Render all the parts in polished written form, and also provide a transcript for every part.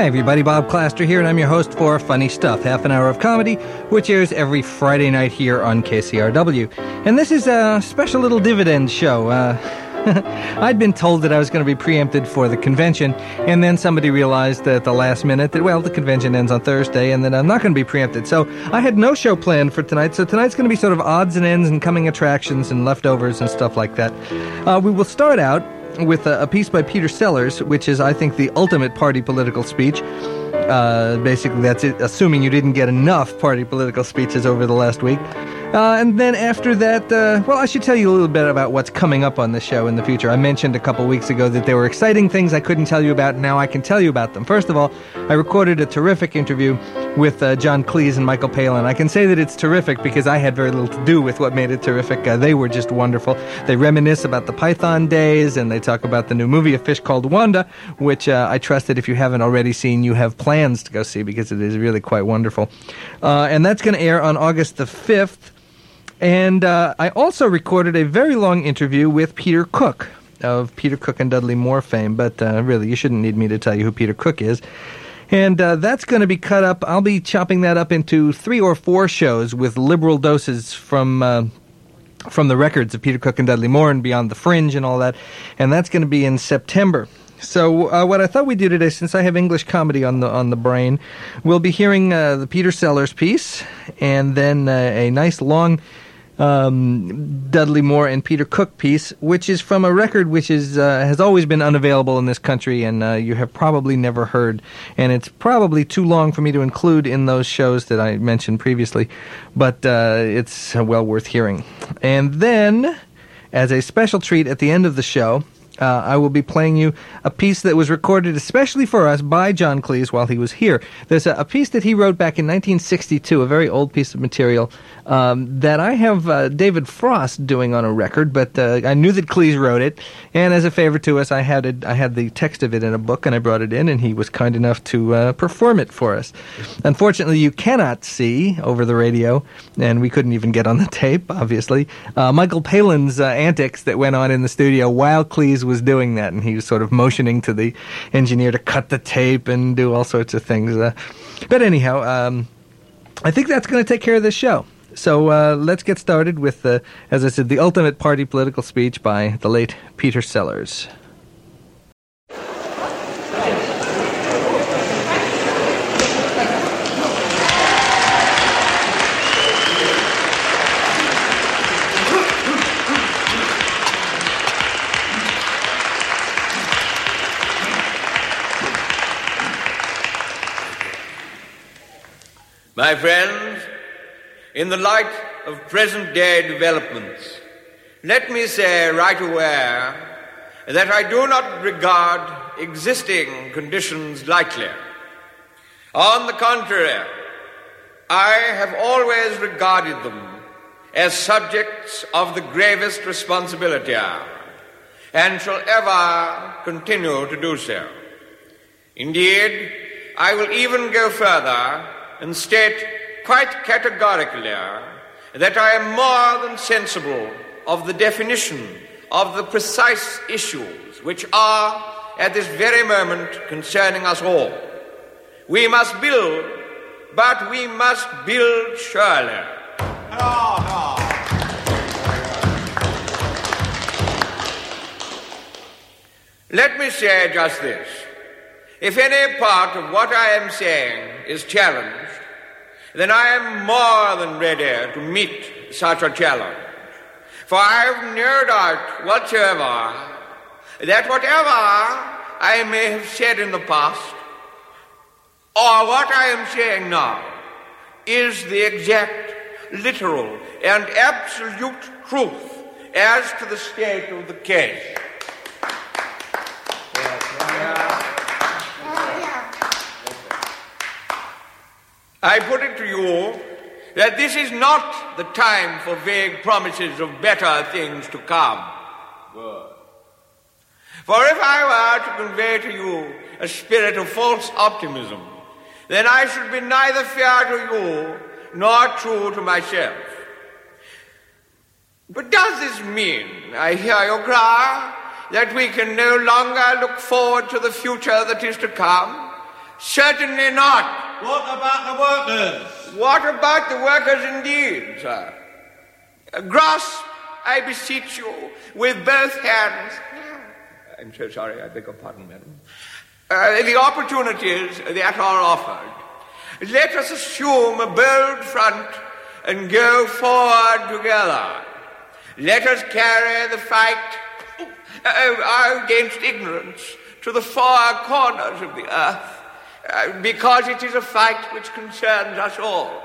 Hi everybody, Bob Claster here, and I'm your host for Funny Stuff, half an hour of comedy, which airs every Friday night here on KCRW. And this is a special little dividend show. I'd been told that I was going to be preempted for the convention, and then somebody realized at the last minute that, well, the convention ends on Thursday, and that I'm not going to be preempted. So I had no show planned for tonight, so tonight's going to be sort of odds and ends and coming attractions and leftovers and stuff like that. We will start out with a piece by Peter Sellers, which is, I think, the ultimate party political speech. Basically, that's it, assuming you didn't get enough party political speeches over the last week. And then after that, well, I should tell you a little bit about what's coming up on the show in the future. I mentioned a couple weeks ago that there were exciting things I couldn't tell you about, and now I can tell you about them. First of all, I recorded a terrific interview with John Cleese and Michael Palin. I can say that it's terrific because I had very little to do with what made it terrific. They were just wonderful. They reminisce about the Python days, and they talk about the new movie, A Fish Called Wanda, which I trust that if you haven't already seen, you have plans to go see because it is really quite wonderful. And that's going to air on August the 5th. And I also recorded a very long interview with Peter Cook, of Peter Cook and Dudley Moore fame, but really, you shouldn't need me to tell you who Peter Cook is. And that's going to be cut up. I'll be chopping that up into 3 or 4 shows with liberal doses from the records of Peter Cook and Dudley Moore and Beyond the Fringe and all that. And that's going to be in September. So what I thought we'd do today, since I have English comedy on the brain, we'll be hearing the Peter Sellers piece, and then a nice long Dudley Moore and Peter Cook piece, which is from a record which is has always been unavailable in this country, and you have probably never heard, and it's probably too long for me to include in those shows that I mentioned previously, but it's well worth hearing. And then, as a special treat at the end of the show, I will be playing you a piece that was recorded especially for us by John Cleese while he was here. There's a piece that he wrote back in 1962, a very old piece of material that I have David Frost doing on a record, but I knew that Cleese wrote it, and as a favor to us, I had the text of it in a book, and I brought it in, and he was kind enough to perform it for us. Unfortunately, you cannot see over the radio, and we couldn't even get on the tape, obviously, Michael Palin's antics that went on in the studio while Cleese was doing that, and he was sort of motioning to the engineer to cut the tape and do all sorts of things. But anyhow, I think that's going to take care of this show. So let's get started with, as I said, the ultimate party political speech by the late Peter Sellers. My friends, in the light of present-day developments, let me say right away that I do not regard existing conditions lightly. On the contrary, I have always regarded them as subjects of the gravest responsibility, and shall ever continue to do so. Indeed, I will even go further and state quite categorically that I am more than sensible of the definition of the precise issues which are at this very moment concerning us all. We must build, but we must build surely. Let me say just this. If any part of what I am saying is challenged, then I am more than ready to meet such a challenge. For I have no doubt whatsoever that whatever I may have said in the past, or what I am saying now, is the exact, literal, and absolute truth as to the state of the case. I put it to you that this is not the time for vague promises of better things to come. Good. For if I were to convey to you a spirit of false optimism, then I should be neither fair to you nor true to myself. But does this mean, I hear you cry, that we can no longer look forward to the future that is to come, Certainly not. What about the workers? What about the workers indeed, sir? Grasp, I beseech you, with both hands. I'm so sorry, I beg your pardon, madam. The opportunities that are offered. Let us assume a bold front and go forward together. Let us carry the fight against ignorance to the far corners of the earth, because it is a fight which concerns us all.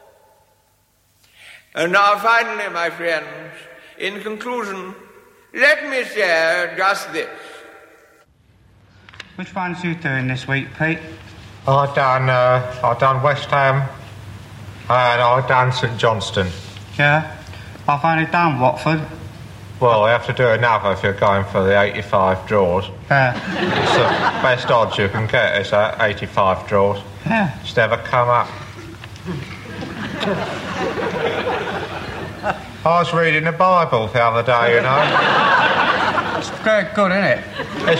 And now finally, my friends, in conclusion, let me say just this. Which ones you doing this week, Pete? I done West Ham and I done St Johnstone. Yeah? I've only done Watford. Well, you have to do another if you're going for the 85 draws. Yeah. It's the best odds you can get is that 85 draws. Yeah. It's never come up. I was reading the Bible the other day, you know. It's very good, isn't it?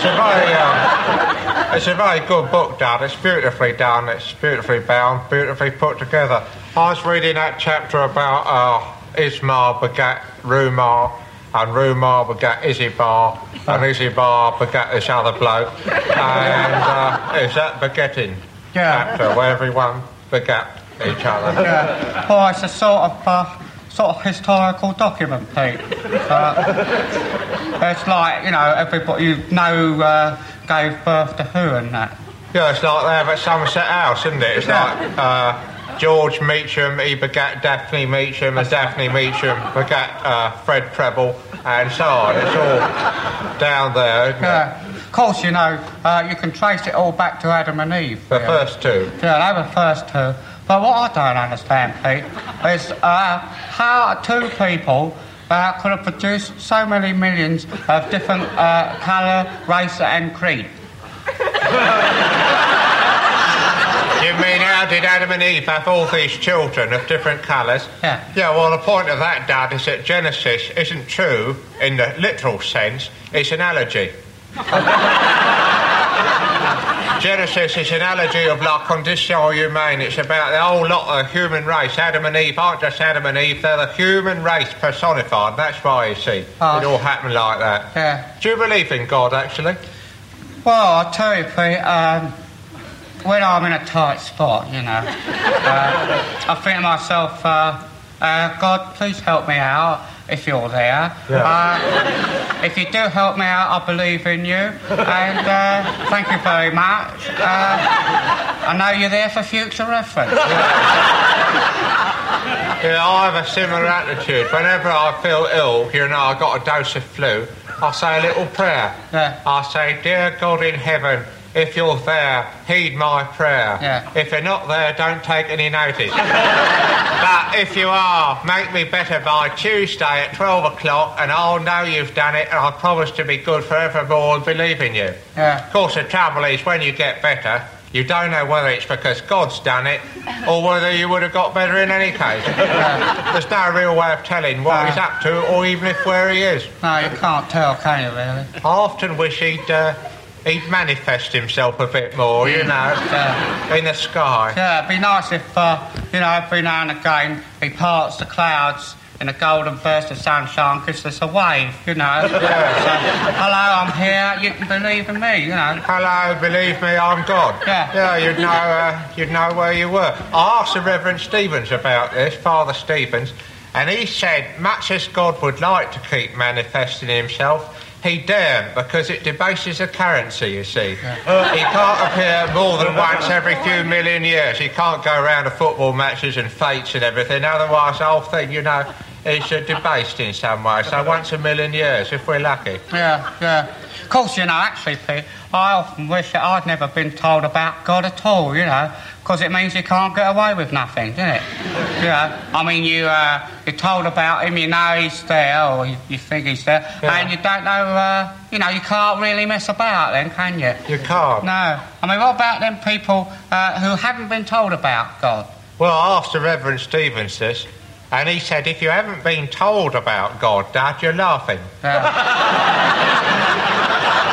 It's a very good book, Dad. It's beautifully done. It's beautifully bound, beautifully put together. I was reading that chapter about Ismar begat Rumar, and Rumar begat Izibar, and Izibar begat this other bloke. And it's that begetting chapter where everyone begat each other. Yeah. Oh, it's a sort of historical document, Pete. It's like, you know, everybody gave birth to who and that. Yeah, it's like they have at Somerset House, isn't it? It's like George Meacham, he begat Daphne Meacham, and Daphne Meacham begat Fred Preble, and so on. It's all down there, isn't it? Of course, you know, you can trace it all back to Adam and Eve. The first two. Yeah, they were the first two. But what I don't understand, Pete, is how two people could have produced so many millions of different colour, race and creed. You mean how did Adam and Eve have all these children of different colours? Yeah. Yeah, well, the point of that, Dad, is that Genesis isn't true in the literal sense. It's an analogy. Genesis is an analogy of la condition humaine. It's about the whole lot of human race. Adam and Eve aren't just Adam and Eve, they're the human race personified. That's why, you see, it all happened like that. Yeah. Do you believe in God, actually? Well, I'll tell you, Pete, when I'm in a tight spot, you know, I think to myself, God, please help me out if you're there. Yeah. If you do help me out, I believe in you. And thank you very much. I know you're there for future reference. Yeah, I have a similar attitude. Whenever I feel ill, you know, I got a dose of flu, I say a little prayer. Yeah. I say, dear God in heaven, if you're there, heed my prayer. Yeah. If you're not there, don't take any notice. But if you are, make me better by Tuesday at 12 o'clock and I'll know you've done it and I promise to be good forevermore and believe in you. Yeah. Of course, the trouble is when you get better, you don't know whether it's because God's done it or whether you would have got better in any case. There's no real way of telling what he's up to or even if where he is. No, you can't tell, can you, really? I often wish he'd manifest himself a bit more, you know, in the sky. Yeah, it'd be nice if, you know, every now and again he parts the clouds in a golden burst of sunshine, gives us a wave, you know. So, hello, I'm here, you can believe in me, you know. Hello, believe me, I'm God. Yeah. Yeah, you'd know where you were. I asked the Reverend Stevens about this, Father Stevens, and he said, much as God would like to keep manifesting himself, he daren't, because it debases the currency, you see. Yeah. He can't appear more than once every few million years. He can't go around to football matches and fetes and everything, otherwise the whole thing, you know, is debased in some way. So once a million years, if we're lucky. Yeah, yeah. Of course, you know, actually, Pete, I often wish that I'd never been told about God at all, you know, because it means you can't get away with nothing, doesn't it? You know, I mean, you're told about him, you know he's there, or you think he's there, and you don't know, you know, you can't really mess about then, can you? You can't. No. I mean, what about them people who haven't been told about God? Well, I asked the Reverend Stevens this, and he said, if you haven't been told about God, Dad, you're laughing.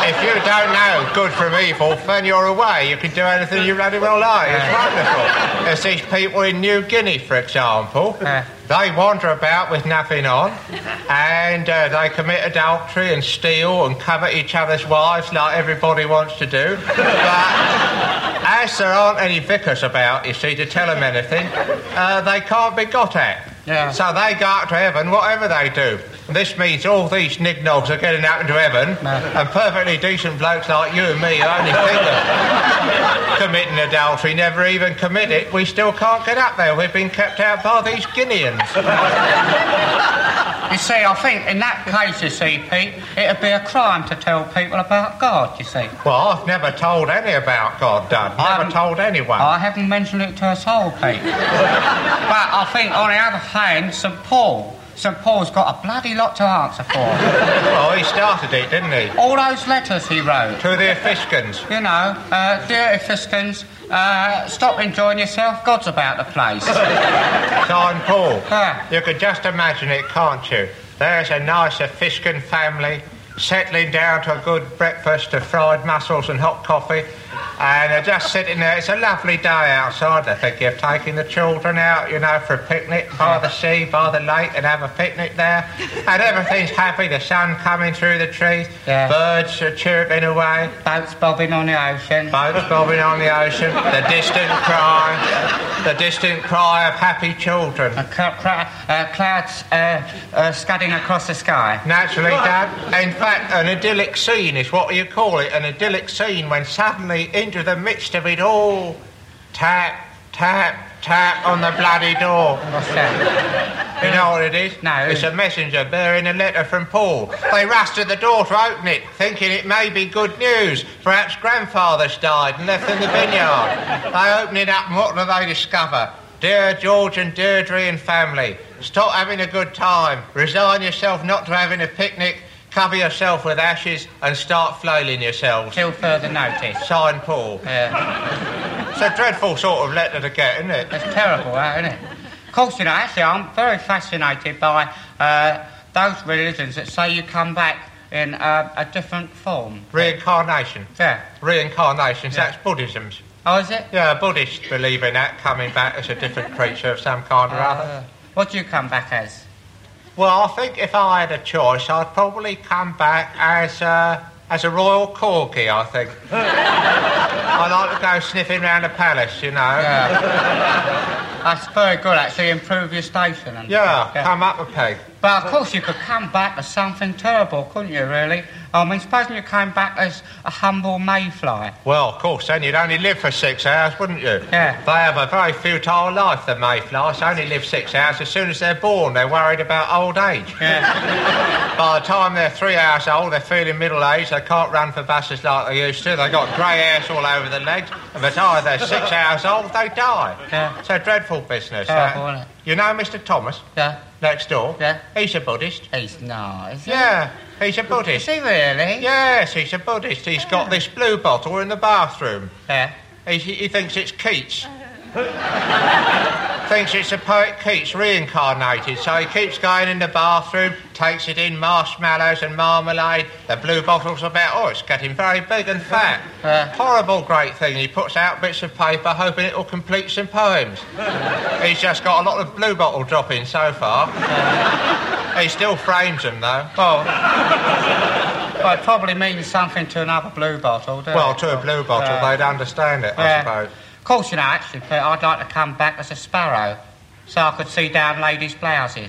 if you don't know good from evil, then you're away. You can do anything you bloody well like. It's wonderful. There's these people in New Guinea, for example. They wander about with nothing on, and they commit adultery and steal and covet each other's wives like everybody wants to do. But as there aren't any vicars about, you see, to tell them anything, they can't be got at. Yeah. So they go up to heaven, whatever they do. And this means all these nignogs are getting up into heaven, and perfectly decent blokes like you and me who only think of committing adultery, never even commit it, we still can't get up there. We've been kept out by these Guineans. You see, I think in that case, you see, Pete, it'd be a crime to tell people about God, you see. Well, I've never told any about God, Dad. Never told anyone. I haven't mentioned it to a soul, Pete. But I think, on the other hand, St Paul's got a bloody lot to answer for. Well, he started it, didn't he? All those letters he wrote. To the Ephesians. You know, dear Ephesians, stop enjoying yourself, God's about the place. Signed Paul. Yeah. You can just imagine it, can't you? There's a nice Ephesian family settling down to a good breakfast of fried mussels and hot coffee, and they're just sitting there. It's a lovely day outside. They're thinking of taking the children out, you know, for a picnic by the sea, by the lake, and have a picnic there. And everything's happy, the sun coming through the trees, birds are chirping away. Boats bobbing on the ocean. Boats bobbing on the ocean, the distant cry of happy children. Clouds scudding across the sky. Naturally, Dad. In fact, an idyllic scene is what you call it, an idyllic scene when suddenly into the midst of it all, tap, tap, tap on the bloody door. What's that? You know what it is? No. It's a messenger bearing a letter from Paul. They rush to the door to open it, thinking it may be good news. Perhaps grandfather's died and left in the vineyard. They open it up and what do they discover? Dear George and Deirdre and family, stop having a good time. Resign yourself not to having a picnic. Cover yourself with ashes and start flailing yourselves. Till further notice. Signed Paul. Yeah. It's a dreadful sort of letter to get, isn't it? It's terrible, isn't it? Of course, you know, actually, I'm very fascinated by those religions that say you come back in a different form. Reincarnation. Yeah. Reincarnation, Yeah. that's Buddhism's. Oh, is it? Yeah, Buddhists believe in that, coming back as a different creature of some kind or other. What do you come back as? Well, I think if I had a choice, I'd probably come back as a royal corgi, I think. I like to go sniffing around the palace, you know. Yeah. That's very good, actually, improve your station. And Come up a peg. But, of course, you could come back as something terrible, couldn't you, really? I mean, supposing you came back as a humble mayfly. Well, of course, then you'd only live for 6 hours, wouldn't you? Yeah. They have a very futile life, the mayflies. They only live 6 hours. As soon as they're born, they're worried about old age. Yeah. By the time they're 3 hours old, they're feeling middle-aged. They can't run for buses like they used to. They've got grey hairs all over the legs. And by the time they're 6 hours old, they die. Yeah. It's a dreadful business. Terrible, isn't it? You know Mr. Thomas? Yeah. Next door? Yeah. He's a Buddhist. He's not, is he? Yeah, he's a Is Buddhist. he really? Yes, he's a Buddhist. He's got this blue bottle in the bathroom. Yeah. He thinks it's Keats. Thinks it's a poet Keats reincarnated, so he keeps going in the bathroom, takes it in marshmallows and marmalade. The blue bottle's about, it's getting very big and fat. Horrible great thing. He puts out bits of paper hoping it'll complete some poems. He's just got a lot of blue bottle dropping so far. He still frames them, though. Well, it probably means something to another blue bottle, doesn't it? Well, to a blue bottle, they'd understand it, I suppose. Of course, you know, actually, Pete, I'd like to come back as a sparrow, so I could see down ladies' blouses.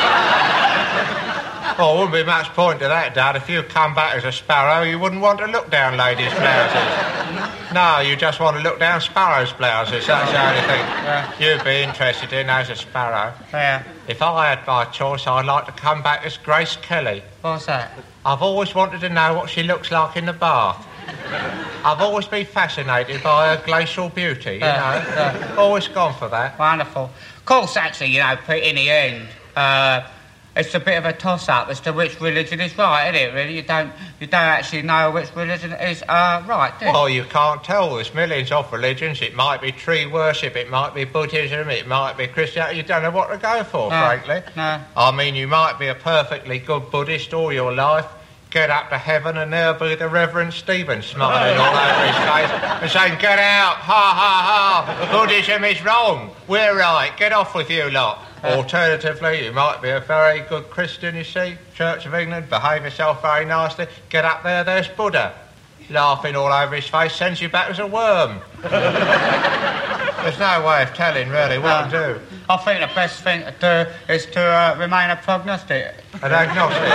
Well, wouldn't be much point to that, Dad. If you come back as a sparrow, you wouldn't want to look down ladies' blouses. No, you just want to look down sparrows' blouses. That's the only thing you'd be interested in as a sparrow. Yeah. If I had my choice, I'd like to come back as Grace Kelly. What's that? I've always wanted to know what she looks like in the bath. I've always been fascinated by her glacial beauty, you know. Always gone for that. Wonderful. Of course, actually, you know, Pete, in the end, it's a bit of a toss-up as to which religion is right, isn't it, really? You don't actually know which religion is right, do you? Well, you can't tell. There's millions of religions. It might be tree worship, it might be Buddhism, it might be Christianity. You don't know what to go for, frankly. No. I mean, you might be a perfectly good Buddhist all your life. get up to heaven and there'll be the Reverend Stephen smiling all over his face and saying, "Get out, ha, ha, ha, Buddhism is wrong, we're right, get off with you lot." Alternatively, you might be a very good Christian, you see, Church of England, behave yourself very nicely, get up there's Buddha, laughing all over his face, sends you back as a worm. There's no way of telling, really, what to do. I think the best thing to do is to remain a prognostic. An agnostic.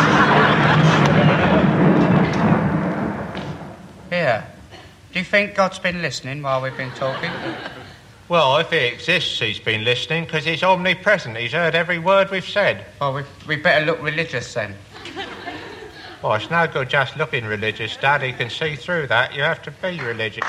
Yeah. Do you think God's been listening while we've been talking? Well, if he exists, he's been listening, because he's omnipresent. He's heard every word we've said. Well, we better look religious then. Well, it's no good just looking religious, Dad. He can see through that. You have to be religious.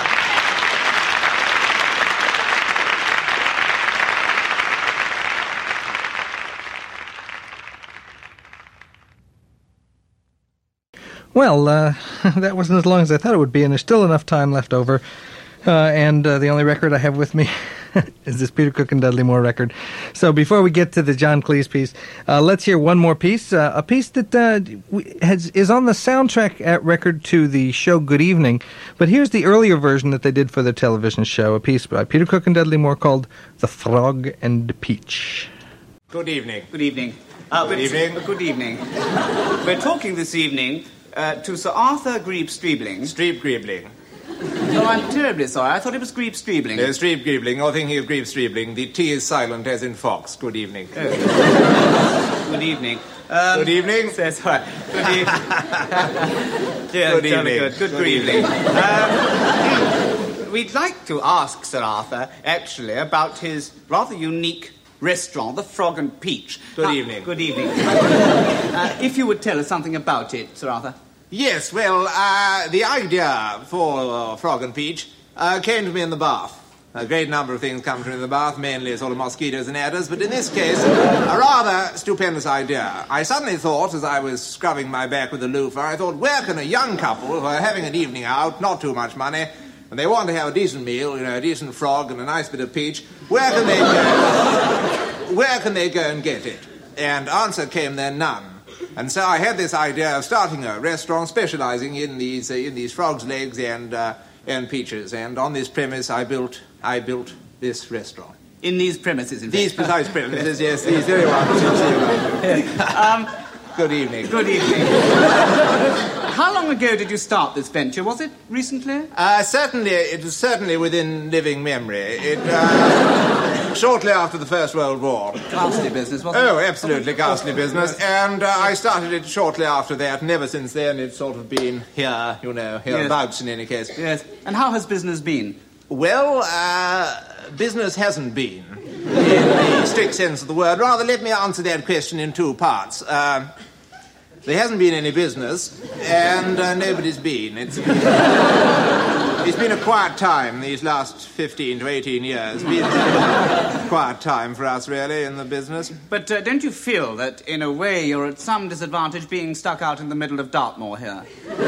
Well, that wasn't as long as I thought it would be, and there's still enough time left over. And the only record I have with me is this Peter Cook and Dudley Moore record. So before we get to the John Cleese piece, let's hear one more piece, a piece that is on the soundtrack record to the show Good Evening. But here's the earlier version that they did for their television show, a piece by Peter Cook and Dudley Moore called The Frog and Peach. Good evening. Good evening. Good evening. Good evening. We're talking this evening to Sir Arthur Grebe-Streebling. Streeb-Greebling. No, I'm terribly sorry. I thought it was Grebe-Streebling. No, Streeb-Greebling. You're thinking of Grebe-Streebling. The T is silent, as in fox. Good evening. Oh. Good evening. Good evening. That's right. Good evening. Yeah, good evening. Good evening. We'd like to ask Sir Arthur, actually, about his rather unique restaurant, the Frog and Peach. Good evening. Good evening. If you would tell us something about it, Sir Arthur. Yes, well, the idea for Frog and Peach came to me in the bath. A great number of things come to me in the bath, mainly sort of mosquitoes and adders, but in this case, a rather stupendous idea. I suddenly thought, as I was scrubbing my back with a loofah, I thought, where can a young couple who are having an evening out, not too much money, and they want to have a decent meal, you know, a decent frog and a nice bit of peach, where can they go? Where can they go and get it? And answer came there, none. And so I had this idea of starting a restaurant specializing in these frogs' legs and peaches. And on this premise, I built this restaurant. In these premises, in fact. These precise premises, yes, these very ones. Good evening. Good evening. How long ago did you start this venture? Was it recently? It was certainly within living memory. Shortly after the First World War. Ghastly business, wasn't it? Oh, absolutely ghastly business. And I started it shortly after that, and ever since then it's sort of been hereabouts in any case. Yes. And how has business been? Well, business hasn't been, in the strict sense of the word. Rather, let me answer that question in two parts. There hasn't been any business, and nobody's been. It's been a quiet time these last 15 to 18 years. It's been a quiet time for us, really, in the business. But don't you feel that, in a way, you're at some disadvantage being stuck out in the middle of Dartmoor here?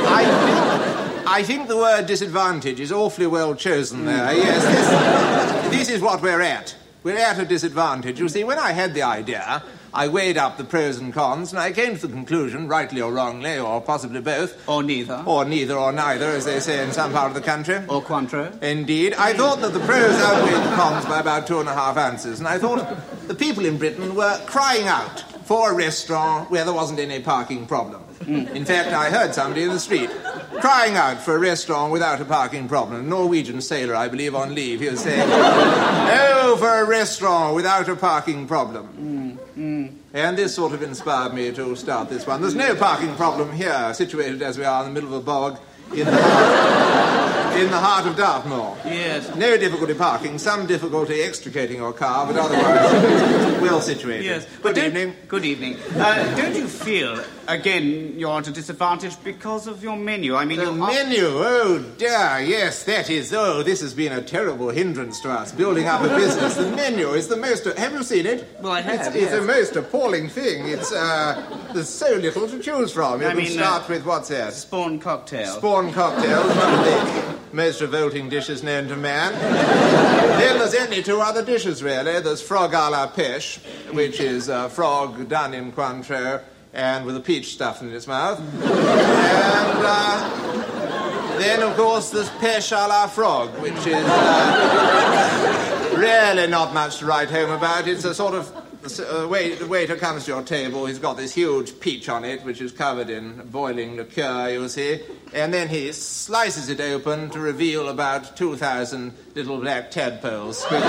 I think the word disadvantage is awfully well chosen there. Yes, this is what we're at. We're at a disadvantage. You see, when I had the idea, I weighed up the pros and cons, and I came to the conclusion, rightly or wrongly, or possibly both. Or neither. Or neither or neither, as they say in some part of the country. Or quantro. Indeed. I thought that the pros outweighed the cons by about 2.5 ounces, and I thought the people in Britain were crying out for a restaurant where there wasn't any parking problem. In fact, I heard somebody in the street crying out for a restaurant without a parking problem. A Norwegian sailor, I believe, on leave. He was saying, "Oh, for a restaurant without a parking problem." And this sort of inspired me to start this one. There's no parking problem here, situated as we are in the middle of a bog in the heart of Dartmoor. Yes. No difficulty parking, some difficulty extricating your car, but otherwise well situated. Yes. Good evening. Good evening. Don't you feel, again, you're at a disadvantage because of your menu? I mean, the menu, oh dear, yes, that is, this has been a terrible hindrance to us, building up a business. The menu is the most, have you seen it? Well, I have, It's the most appalling thing. It's, there's so little to choose from. You can start with, what's that? Spawn cocktail. Spawn cocktail, one of the most revolting dishes known to man. Then there's only two other dishes, really. There's frog à la pêche, which is frog done in Cointreau and with a peach stuffed in its mouth. And then, of course, there's pêche à la frog, which is really not much to write home about. It's a sort of... The waiter comes to your table, he's got this huge peach on it, which is covered in boiling liqueur, you see, and then he slices it open to reveal about 2,000 little black tadpoles. It's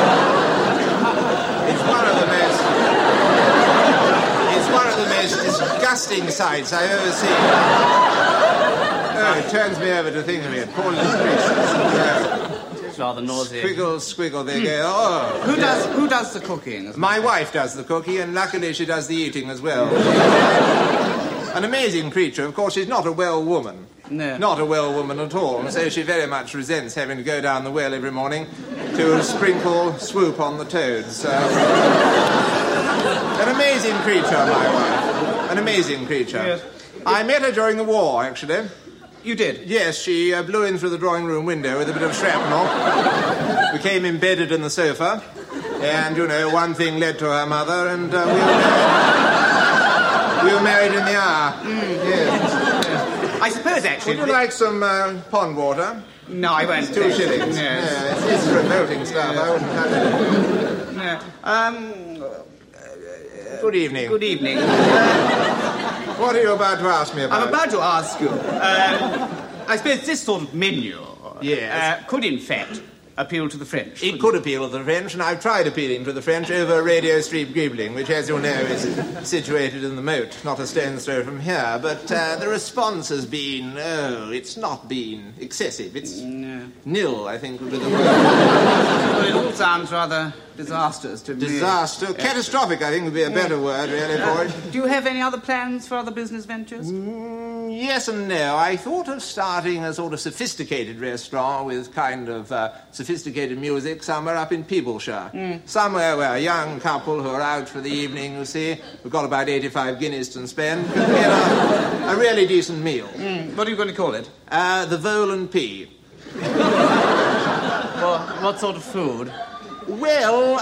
one of the most disgusting sights I've ever seen. Oh, it turns me over to think of it. Poor little creatures. It's rather nauseating. Squiggle, they go. Oh. Who does the cooking? My wife does the cooking, and luckily she does the eating as well. An amazing creature. Of course, she's not a well woman. No. Not a well woman at all, and so she very much resents having to go down the well every morning to sprinkle swoop on the toads. An amazing creature, my wife. An amazing creature. Yes. I met her during the war, actually. You did? Yes, she blew in through the drawing room window with a bit of shrapnel. Became embedded in the sofa. And, you know, one thing led to her mother, and we were married in the hour. Yes. I suppose, actually... Would you like some pond water? No, I won't. 2 shillings. Yes. Yeah, it's revolting stuff. I wouldn't touch it. No. Good evening. Good evening. What are you about to ask me about? I'm about to ask you. I suppose this sort of menu... Yes. Could, in fact, appeal to the French. It could appeal to the French, and I've tried appealing to the French over Radio Street Giebling, which, as you know, is situated in the moat, not a stone's throw from here. But the response has been, it's not been excessive. It's nil, I think, would be the word. Well, it all sounds rather disastrous to me. Disaster? Catastrophic, I think, would be a better word, really, for it. Do you have any other plans for other business ventures? Yes and no. I thought of starting a sort of sophisticated restaurant with kind of sophisticated music somewhere up in Peebleshire. Somewhere where a young couple who are out for the evening, you see, we've got about 85 guineas to spend, can get a really decent meal. What are you going to call it? The Vole and Pea. Well, what sort of food? Well,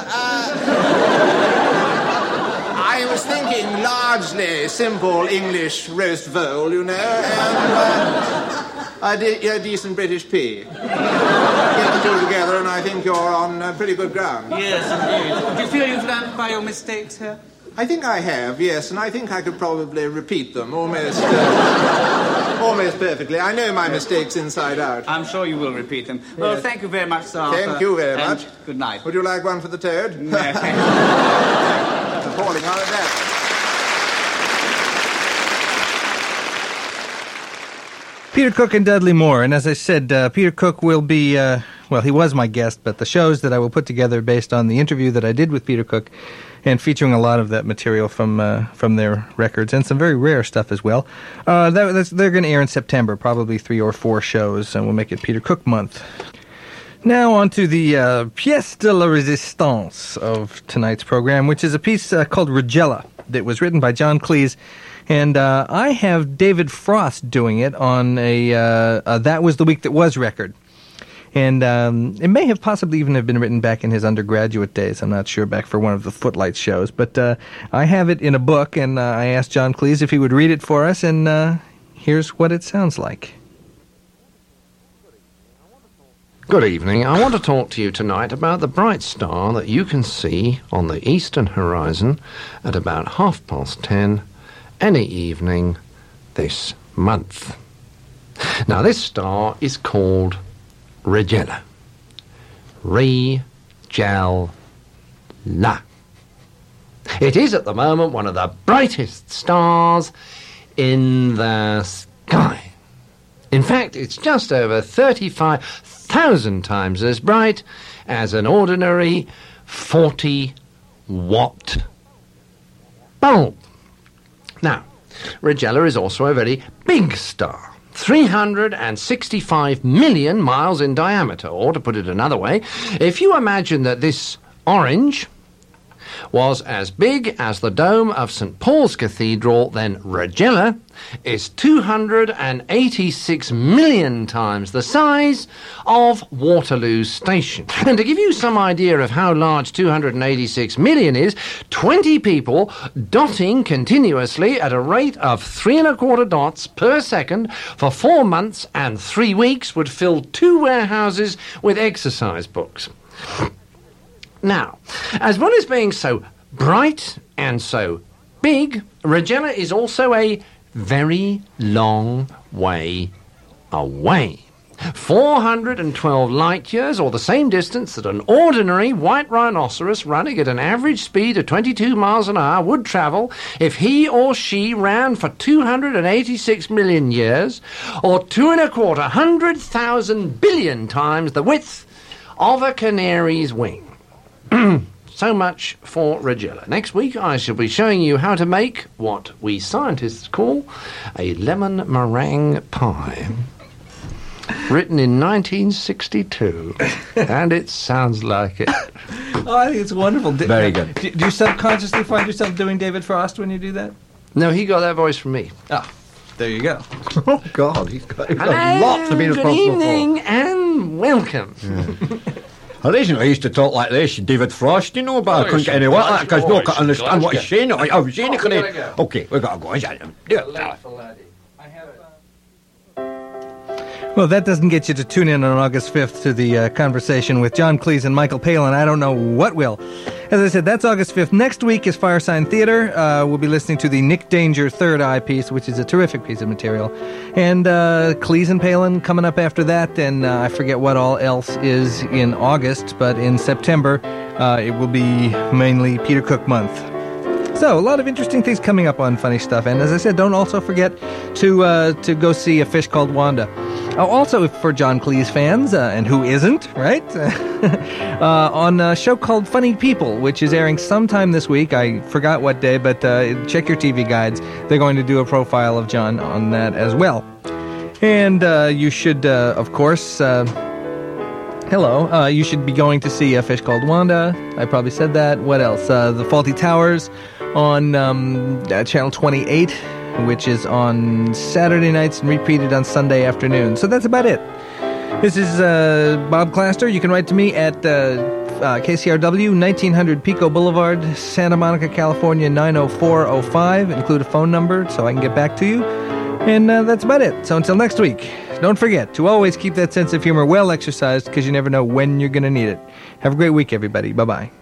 I was thinking largely simple English roast vole, you know, and a decent British pea. Get the two together, and I think you're on pretty good ground. Yes, indeed. Do you feel you've learned by your mistakes here? I think I have, yes, and I think I could probably repeat them almost perfectly. I know my mistakes inside out. I'm sure you will repeat them. Well, Yes. thank you very much, Sir Arthur. Thank you very much. Good night. Would you like one for the toad? No, thank you. Appalling, aren't that? Peter Cook and Dudley Moore, and as I said, Peter Cook will be, he was my guest, but the shows that I will put together based on the interview that I did with Peter Cook, and featuring a lot of that material from their records, and some very rare stuff as well. They're going to air in September, probably 3 or 4 shows, and we'll make it Peter Cook month. Now on to the pièce de la résistance of tonight's program, which is a piece called Regella that was written by John Cleese. And I have David Frost doing it on a That Was the Week That Was record. And it may have possibly even have been written back in his undergraduate days. I'm not sure, back for one of the Footlights shows. But I have it in a book, and I asked John Cleese if he would read it for us, and here's what it sounds like. Good evening. I want to talk to you tonight about the bright star that you can see on the eastern horizon at about 10:30 any evening this month. Now, this star is called Regella. Regella. It is at the moment one of the brightest stars in the sky. In fact, it's just over 35,000 times as bright as an ordinary 40-watt bulb. Now, Regella is also a very big star, 365 million miles in diameter, or to put it another way, if you imagine that this orange was as big as the dome of St. Paul's Cathedral, then Regella is 286 million times the size of Waterloo Station. And to give you some idea of how large 286 million is, 20 people dotting continuously at a rate of 3¼ dots per second for 4 months and 3 weeks would fill 2 warehouses with exercise books. Now, as well as being so bright and so big, Regella is also a very long way away. 412 light years, or the same distance that an ordinary white rhinoceros running at an average speed of 22 miles an hour would travel if he or she ran for 286 million years, or 2,250,000 billion times the width of a canary's wing. So much for Regella. Next week I shall be showing you how to make what we scientists call a lemon meringue pie. Written in 1962. And it sounds like it. Oh, I think it's wonderful. Very good. Do you subconsciously find yourself doing David Frost when you do that? No, he got that voice from me. Oh, there you go. Oh, God, he's got lots to be responsible for. Good evening and welcome. Yeah. Originally, I used to talk like this, David Frost, you know, but I couldn't get any work like that because no one could understand what he's saying. I was saying it. Okay, we've got to go. Do it. Well, that doesn't get you to tune in on August 5th to the conversation with John Cleese and Michael Palin. I don't know what will. As I said, that's August 5th. Next week is Firesign Theater. We'll be listening to the Nick Danger Third Eye piece, which is a terrific piece of material. And Cleese and Palin coming up after that. And I forget what all else is in August, but in September it will be mainly Peter Cook month. So, a lot of interesting things coming up on Funny Stuff. And as I said, don't also forget to go see A Fish Called Wanda. Oh, also, for John Cleese fans, and who isn't, right? On a show called Funny People, which is airing sometime this week. I forgot what day, but check your TV guides. They're going to do a profile of John on that as well. And you should, of course... you should be going to see A Fish Called Wanda. I probably said that. What else? The Fawlty Towers on Channel 28, which is on Saturday nights and repeated on Sunday afternoon. So that's about it. This is Bob Claster. You can write to me at KCRW, 1900 Pico Boulevard, Santa Monica, California, 90405. Include a phone number so I can get back to you. And that's about it. So until next week, don't forget to always keep that sense of humor well exercised because you never know when you're going to need it. Have a great week, everybody. Bye-bye.